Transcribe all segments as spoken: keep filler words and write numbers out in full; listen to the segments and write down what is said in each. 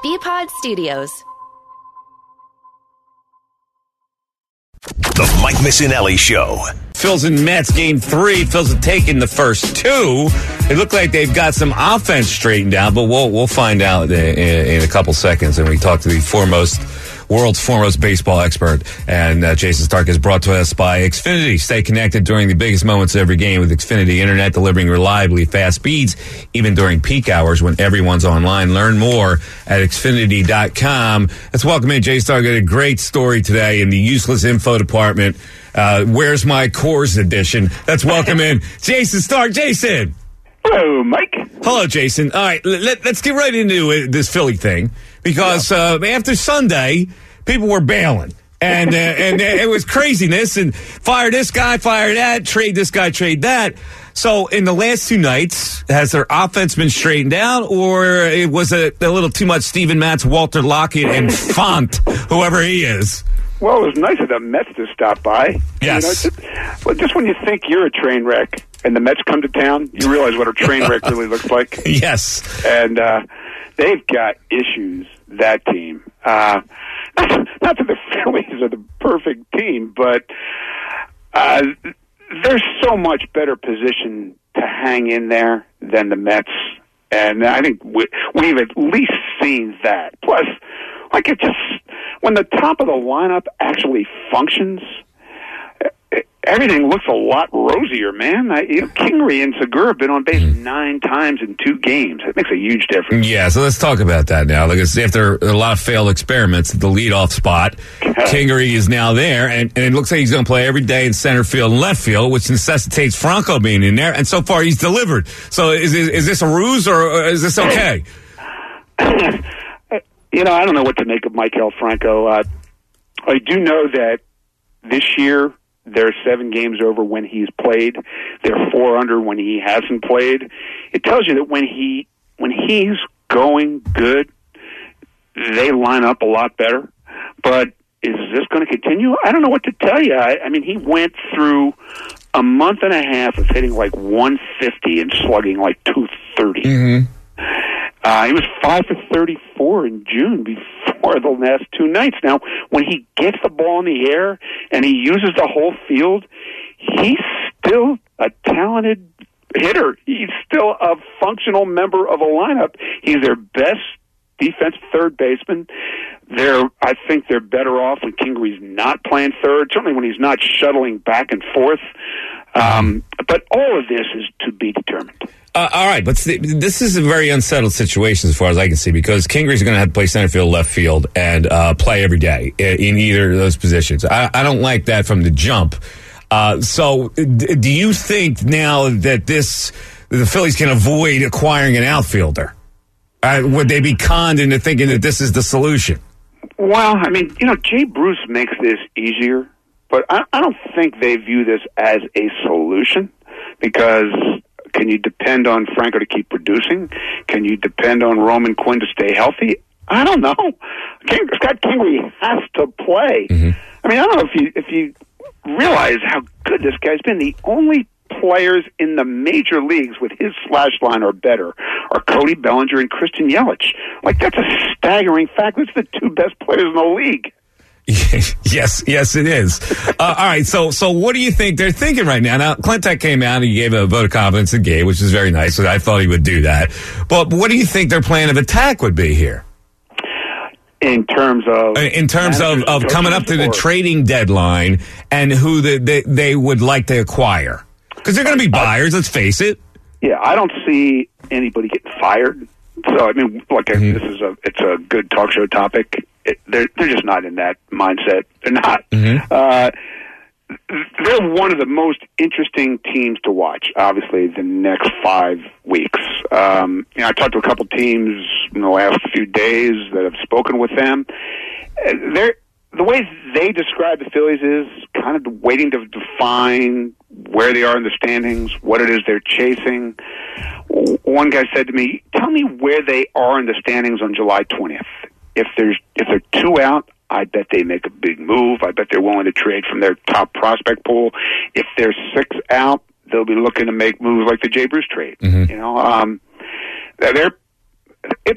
B-Pod Studios. The Mike Missinelli Show. Phils and Mets game three. Phils have taken the first two. It looked like they've got some offense straightened out, but we'll we'll find out in, in, in a couple seconds. And we talk to the foremost, world's foremost baseball expert. And uh, Jason Stark is brought to us by Xfinity. Stay connected during the biggest moments of every game with Xfinity Internet, delivering reliably fast speeds, even during peak hours when everyone's online. Learn more at Xfinity dot com. Let's welcome in Jay Stark. Got a great story today in the useless info department. Uh, Where's My Coors edition. Let's welcome in Jason Stark. Jason. Hello, Mike. Hello, Jason. All right, let, let's get right into it, this Philly thing, because uh, after Sunday, people were bailing. And uh, and it was craziness, and fire this guy, fire that, trade this guy, trade that. So in the last two nights, has their offense been straightened out, or it was a, a little too much Steven Matz, Walter Lockett, and Font, whoever he is? Well, it was nice of the Mets to stop by. Yes. You know, just, well, just when you think you're a train wreck and the Mets come to town, you realize what a train wreck really looks like. Yes. And uh, they've got issues, that team. Uh, not, not that the Phillies are the perfect team, but uh, they're so much better positioned to hang in there than the Mets. And I think we, we've at least seen that. Plus, like it just, when the top of the lineup actually functions, everything looks a lot rosier, man. I, you know, Kingery and Segura have been on base mm-hmm. nine times in two games. It makes a huge difference. Yeah, so let's talk about that now. Like, after a lot of failed experiments at the leadoff spot, Kingery is now there, and, and it looks like he's going to play every day in center field and left field, which necessitates Franco being in there, and so far he's delivered. So is, is, is this a ruse, or is this okay? You know, I don't know what to make of Maikel Franco. Uh, I do know that this year there are seven games over when he's played. They're four under when he hasn't played. It tells you that when he when he's going good, they line up a lot better. But is this going to continue? I don't know what to tell you. I, I mean, he went through a month and a half of hitting like one fifty and slugging like two thirty. Mm-hmm. Uh, he was five for thirty-four in June before the last two nights. Now, when he gets the ball in the air and he uses the whole field, he's still a talented hitter. He's still a functional member of a lineup. He's their best defensive third baseman. They're, I think they're better off when Kingery's not playing third, certainly when he's not shuttling back and forth. Um, but all of this is to be determined. Uh, all right, but this is a very unsettled situation as far as I can see, because Kingery's going to have to play center field, left field, and uh, play every day in either of those positions. I, I don't like that from the jump. Uh, so do you think now that this the Phillies can avoid acquiring an outfielder? Uh, would they be conned into thinking that this is the solution? Well, I mean, you know, Jay Bruce makes this easier, but I, I don't think they view this as a solution, because can you depend on Franco to keep producing? Can you depend on Roman Quinn to stay healthy? I don't know. King, Scott Kingery has to play. Mm-hmm. I mean, I don't know if you if you realize how good this guy's been. The only players in the major leagues with his slash line or better are Cody Bellinger and Christian Yelich. Like, that's a staggering fact. That's the two best players in the league. Yes, yes, it is. Uh, all right, so so what do you think they're thinking right now? Now, Clinton came out and he gave a vote of confidence to Gabe, which is very nice. So I thought he would do that. But what do you think their plan of attack would be here? In terms of in terms of, of coming up to the or? trading deadline and who the, they, they would like to acquire? Because they're going to be buyers, let's face it. Yeah, I don't see anybody getting fired. So, I mean, look, mm-hmm. this is a it's a good talk show topic. It, they're they're just not in that mindset. They're not. Mm-hmm. Uh, they're one of the most interesting teams to watch. Obviously, the next five weeks. Um, you know, I talked to a couple teams in the last few days that have spoken with them. They're the way they describe the Phillies is kind of waiting to define where they are in the standings, what it is they're chasing. One guy said to me, "Tell me where they are in the standings on July twentieth. If there's if they're two out, I bet they make a big move. I bet they're willing to trade from their top prospect pool. If they're six out, they'll be looking to make moves like the Jay Bruce trade. Mm-hmm. You know, um, they're it's a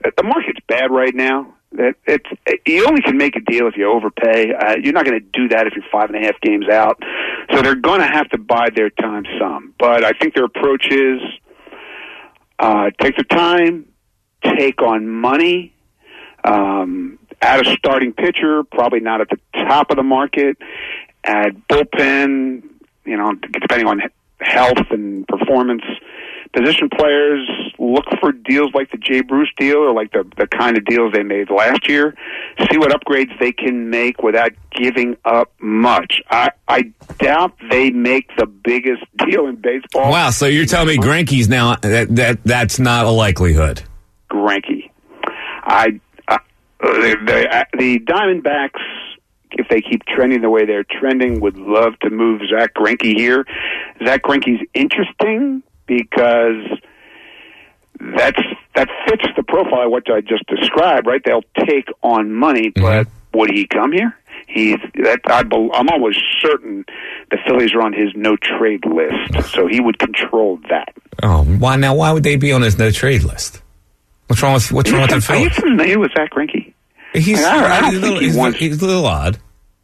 the market's bad right now. That it's it, you only can make a deal if you overpay. Uh, you're not going to do that if you're five and a half games out. So they're going to have to bide their time some. But I think their approach is uh, take their time, take on money, um, add a starting pitcher, probably not at the top of the market, add bullpen, you know, depending on health and performance. Position players, look for deals like the Jay Bruce deal or like the, the kind of deals they made last year. See what upgrades they can make without giving up much. I, I doubt they make the biggest deal in baseball. Wow, so you're telling me Greinke's now, that, that that's not a likelihood? Greinke. I, uh, the, the, the Diamondbacks, if they keep trending the way they're trending, would love to move Zach Greinke here. Zach Greinke's interesting because that's that fits the profile of what I just described, right? They'll take on money, but mm-hmm. would he come here? He's that I, I'm almost certain the Phillies are on his no trade list, so he would control that. Oh, why now? Why would they be on his no trade list? What's wrong with what's wrong with the Phillies? Are you familiar with Zach Greinke? He's, I, I don't he's, think little, he he's, wants. He's a little odd.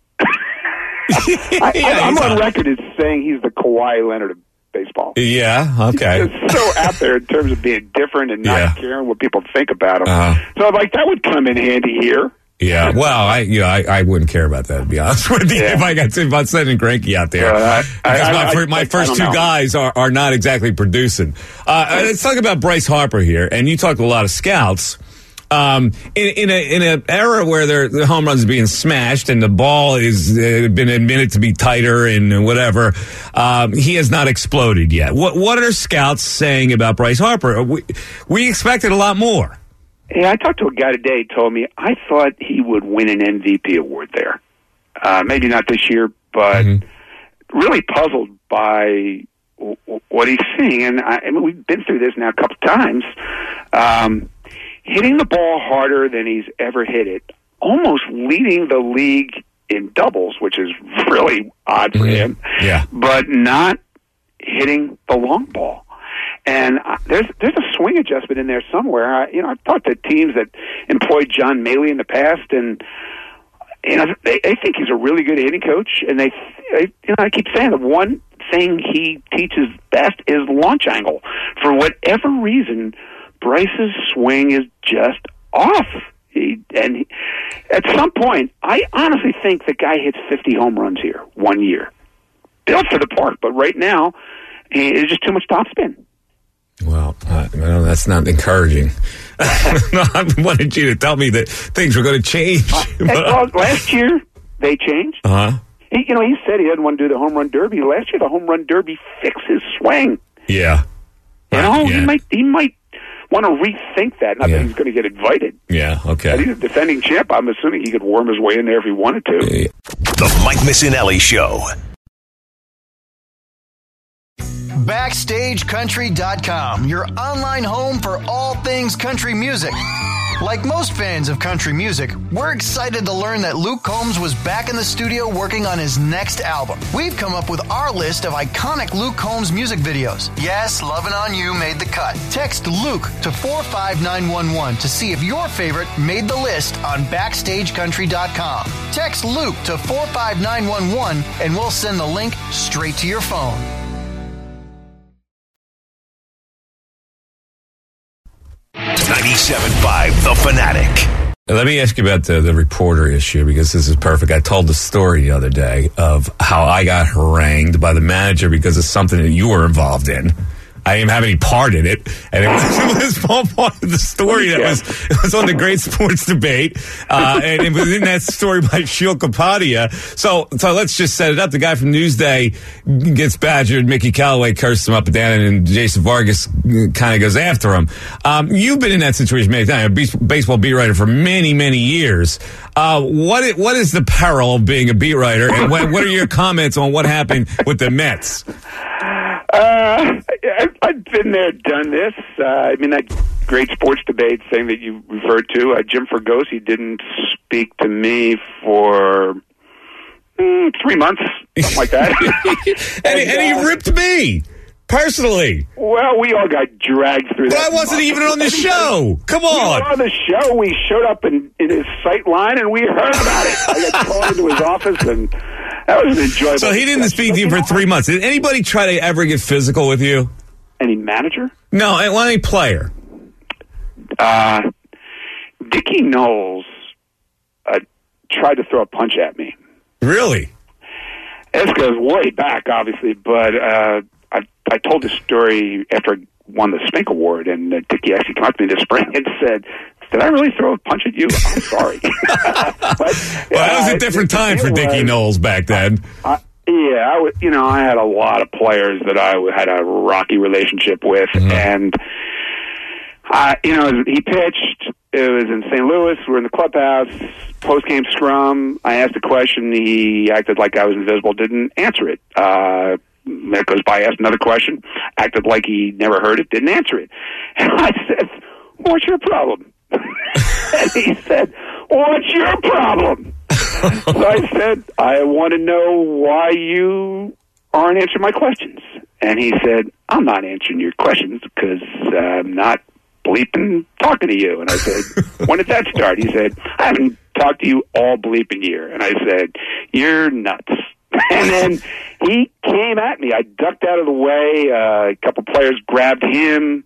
I, yeah, I'm on odd. record as saying he's the Kawhi Leonard of baseball. Yeah, okay. He's so out there in terms of being different and not Yeah. caring what people think about him. Uh-huh. So, like, that would come in handy here. Yeah, well, I you know, I, I wouldn't care about that, to be honest with you, Yeah. if I got if I'm sending Greinke out there. Uh, I- because I- my, I- fir- my I- first I two don't know. guys are, are not exactly producing. Uh, let's talk about Bryce Harper here, and you talked to a lot of scouts. Um, in, in a in an era where there, the home runs are being smashed and the ball is uh, been admitted to be tighter and whatever, um, he has not exploded yet. What what are scouts saying about Bryce Harper? We we expected a lot more. Yeah, I talked to a guy today. He told me I thought he would win an M V P award there. Uh, maybe not this year, but mm-hmm. really puzzled by w- w- what he's seeing. And I, I mean, we've been through this now a couple times. Um, hitting the ball harder than he's ever hit it, almost leading the league in doubles, which is really odd for mm-hmm. him. Yeah, but not hitting the long ball. And uh, there's there's a swing adjustment in there somewhere. I, you know, I've talked to teams that employed John Maley in the past, and you know they, they think he's a really good hitting coach. And they, they, you know, I keep saying the one thing he teaches best is launch angle. For whatever reason, Bryce's swing is just off. He, and he, at some point, I honestly think the guy hits fifty home runs here one year, built for the park. But right now, it's just too much topspin. Well, uh, well, that's not encouraging. I wanted you to tell me that things were going to change. Uh, well, last year, they changed. Uh-huh. He, you know, he said he didn't want to do the home run derby. Last year, the home run derby fixed his swing. Yeah. You Right, know, yeah. he might he might want to rethink that. Not Yeah. that he's going to get invited. Yeah, But okay. he's a defending champ. I'm assuming he could worm his way in there if he wanted to. The Mike Missinelli Show. Backstage Country dot com, your online home for all things country music. Like most fans of country music, we're excited to learn that Luke Combs was back in the studio working on his next album. We've come up with our list of iconic Luke Combs music videos. Yes, Lovin' On You made the cut. Text Luke to four five nine one one to see if your favorite made the list on Backstage Country dot com. Text Luke to four five nine one one and we'll send the link straight to your phone. ninety-seven point five The Fanatic. Let me ask you about the, the reporter issue, because this is perfect. I told the story the other day of how I got harangued by the manager because of something that you were involved in. I didn't have any part in it, and it was, it was all part of the story that was it was on the Great Sports Debate, uh, and it was in that story by Sheil Kapadia. So, so let's just set it up. The guy from Newsday gets badgered. Mickey Callaway cursed him up and down, and Jason Vargas kind of goes after him. Um, you've been in that situation many times. A baseball beat writer for many, many years. Uh, what is, what is the peril of being a beat writer, and what, what are your comments on what happened with the Mets? Uh, I've, I've been there, done this. Uh, I mean, that Great Sports Debate thing that you referred to, uh, Jim Fregosi didn't speak to me for mm, three months, something like that. and, and, and he uh, ripped me. personally. Well, we all got dragged through But that. I wasn't even on the show. Come We were on. on the show. We showed up in, in his sight line, and we heard about it. I got called into his office, and that was an enjoyable. So he didn't speak to you But, for know, three months. Did anybody try to ever get physical with you? Any manager? No, well, any player. Uh, Dickie Knowles uh, tried to throw a punch at me. Really? This goes way back, obviously, but uh, I, I told this story after I won the Spink Award, and uh, Dickie actually came up to me this spring and said, "Did I really throw a punch at you? I'm sorry." but, Well, that was a different uh, time it for Dickie was, Knowles back then. Uh, yeah, I w- you know, I had a lot of players that I had a rocky relationship with, Mm-hmm. and uh, you know, he pitched. It was in Saint Louis. We're in the clubhouse. Post-game scrum. I asked a question. He acted like I was invisible. Didn't answer it. Uh, minute goes by. I asked another question. Acted like he never heard it. Didn't answer it. And I said, "What's your problem?" And he said, "What's your problem?" So I said, "I want to know why you aren't answering my questions." And he said, "I'm not answering your questions because uh, I'm not bleeping talking to you." And I said, "When did that start?" He said, "I haven't talked to you all bleeping year." And I said, "You're nuts." And then he came at me. I ducked out of the way. Uh, a couple players grabbed him,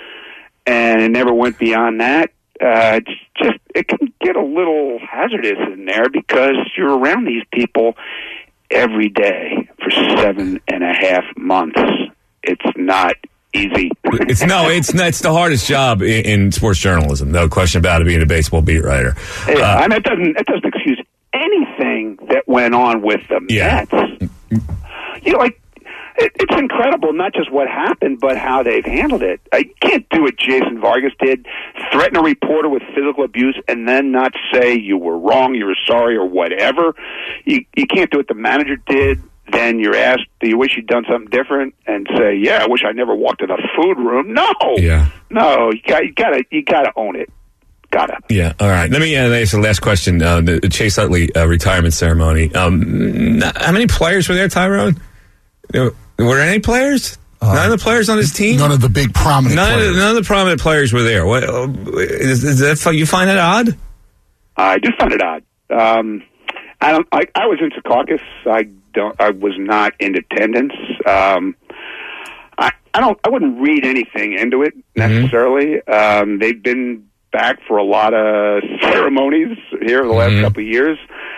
and it never went beyond that. Uh, it's just it can get a little hazardous in there because you're around these people every day for seven and a half months. It's not easy. It's no, it's not, it's the hardest job in, in sports journalism. No question about it. Being a baseball beat writer. Yeah, Uh, I mean, it doesn't it doesn't excuse anything that went on with the Yeah. Mets. You know, like it, it's incredible, not just what happened, but how they've handled it. I can't do what Jason Vargas did, threaten a reporter with physical abuse, and then not say you were wrong, you were sorry, or whatever. You you can't do what the manager did. Then you're asked, "Do you wish you'd done something different?" And say, "Yeah, I wish I never walked in a food room." No, Yeah. no, you got you gotta you gotta own it. Gotta. Yeah. All right. Let me uh, ask the last question. Uh, the Chase Utley uh, retirement ceremony. Um, n- how many players were there, Tyrone? Uh, Were there any players? Uh, none of the players on his team. None of the big prominent None of, players. the, none of the prominent players were there. What uh, is, is that? You find that odd? I do find it odd. Um, I don't. I, I was in Secaucus. I don't. I was not in attendance. Um, I, I don't. I wouldn't read anything into it necessarily. Mm-hmm. Um, they've been back for a lot of ceremonies here the last mm-hmm. couple of years.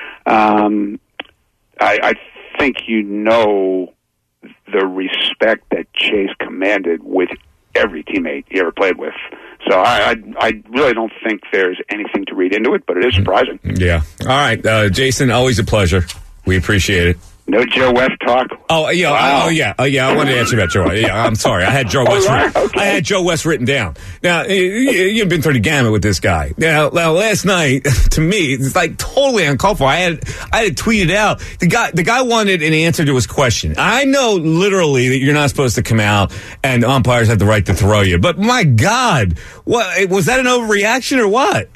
Um, I, I think you know the respect that Chase commanded with every teammate he ever played with. So I, I, I really don't think there's anything to read into it, but it is surprising. Yeah. All right, uh, Jason, always a pleasure. We appreciate it. No Joe West talk. Oh yeah, Wow. oh yeah, oh yeah. I wanted to answer about Joe. Yeah, I'm sorry. I had Joe West. right, written, okay. I had Joe West written down. Now you, you've been through the gamut with this guy. Now, now, last night to me, it's like totally uncalled for. I had I had tweeted out the guy. The guy wanted an answer to his question. I know literally that you're not supposed to come out and umpires have the right to throw you. But my God, what was that an overreaction or what?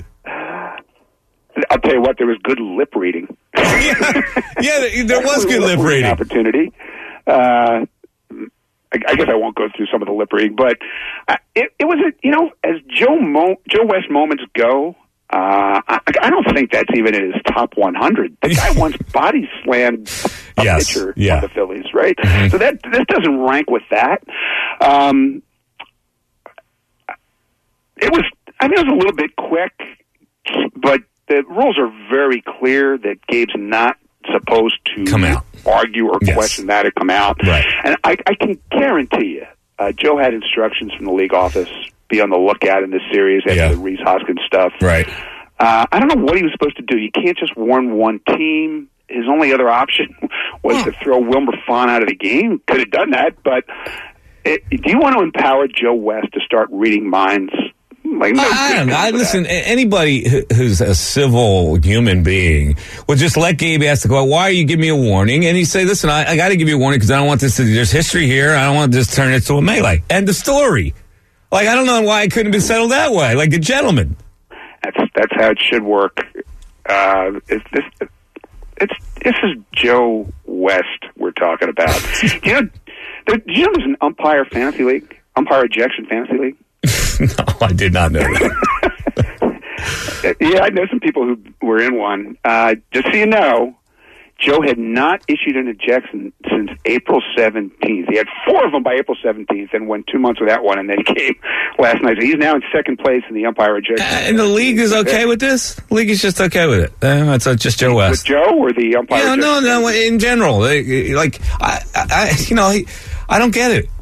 I'll tell you what, there was good lip reading. yeah, yeah, there was good lip reading. Opportunity. Uh, I, I guess I won't go through some of the lip reading, but uh, it, it was, a, you know, as Joe Mo, Joe West moments go, uh, I, I don't think that's even in his top one hundred. The guy once body slammed a yes, pitcher yeah. on the Phillies, right? Mm-hmm. So that this doesn't rank with that. Um, it was, I mean, it was a little bit quick, but the rules are very clear that Gabe's not supposed to come out, argue or yes. question that or come out. Right. And I, I can guarantee you, uh, Joe had instructions from the league office, be on the lookout in this series after yeah. the Reese Hoskins stuff. Right. Uh, I don't know what he was supposed to do. You can't just warn one team. His only other option was huh. to throw Wilmer Fon out of the game. Could have done that, but it, do you want to empower Joe West to start reading minds? Like, no I don't know. I, listen, that. anybody who's a civil human being would just let Gabe ask the question, why are you giving me a warning? And he say, listen, I, I got to give you a warning because I don't want this to, there's history here. I don't want this to turn into a melee. End the story. Like, I don't know why it couldn't have been settled that way, like a gentleman. That's that's how it should work. Uh, it's, this, it's, this is Joe West we're talking about. You know, There, do you know there's an umpire fantasy league? Umpire ejection fantasy league? No, I did not know that. Yeah, I know some people who were in one. Uh, just so you know, Joe had not issued an ejection since April seventeenth. He had four of them by April seventeenth and went two months without one, and then he came last night. So he's now in second place in the umpire ejection. Uh, and the league is okay with this? The league is just okay with it. Uh, it's uh, just Joe West. With Joe or the umpire Yeah, ejection? no, no, in general. They, like, I, I, you know, I don't get it.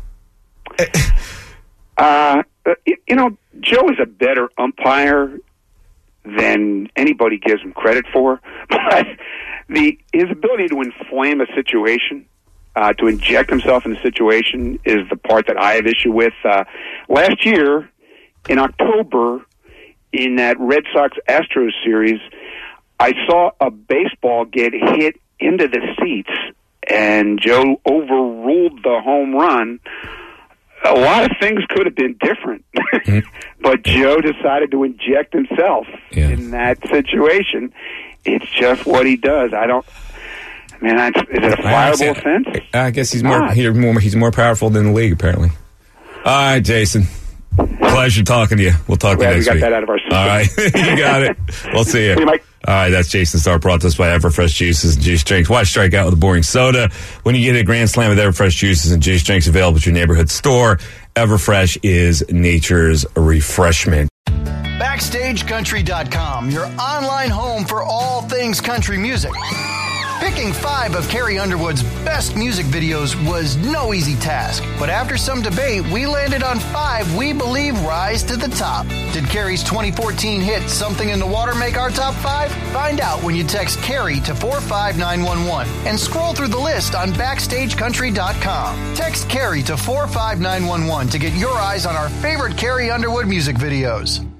Uh, you know, Joe is a better umpire than anybody gives him credit for, but the his ability to inflame a situation, uh, to inject himself in a situation, is the part that I have issue with. Uh, last year, in October, in that Red Sox-Astros series, I saw a baseball get hit into the seats, and Joe overruled the home run. A lot of things could have been different, mm-hmm. but Joe decided to inject himself yeah. in that situation. It's just what he does. I don't. Man, is it a fireable offense? I guess he's more, he's more he's more powerful than the league, apparently. All right, Jason. Pleasure talking to you. We'll talk Glad to you next we got week. That out of our system. All right, you got it. We'll see you. See you, Mike. All right, that's Jason Starr, brought to us by Everfresh Juices and Juice Drinks. Why strike out with a boring soda when you get a grand slam with Everfresh Juices and Juice Drinks available at your neighborhood store? Everfresh is nature's refreshment. Backstage Country dot com, your online home for all things country music. Picking five of Carrie Underwood's best music videos was no easy task, but after some debate, we landed on five we believe rise to the top. Did Carrie's twenty fourteen hit Something in the Water make our top five? Find out when you text Carrie to four five nine one one and scroll through the list on Backstage Country dot com. Text Carrie to four five nine one one to get your eyes on our favorite Carrie Underwood music videos.